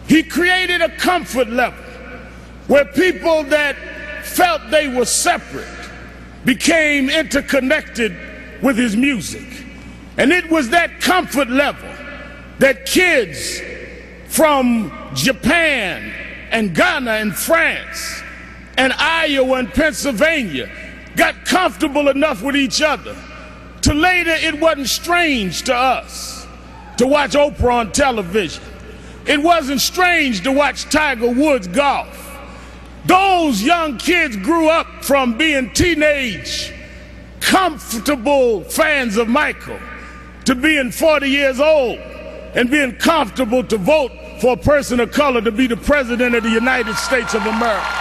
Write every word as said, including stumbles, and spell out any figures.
He created a comfort level where people that felt they were separate became interconnected with his music. And it was that comfort level that kids from Japan and Ghana and France and Iowa and Pennsylvania got comfortable enough with each other to later it wasn't strange to us to watch Oprah on television. It wasn't strange to watch Tiger Woods golf. Those young kids grew up from being teenage, comfortable fans of Michael to being forty years old and being comfortable to vote for a person of color to be the president of the United States of America.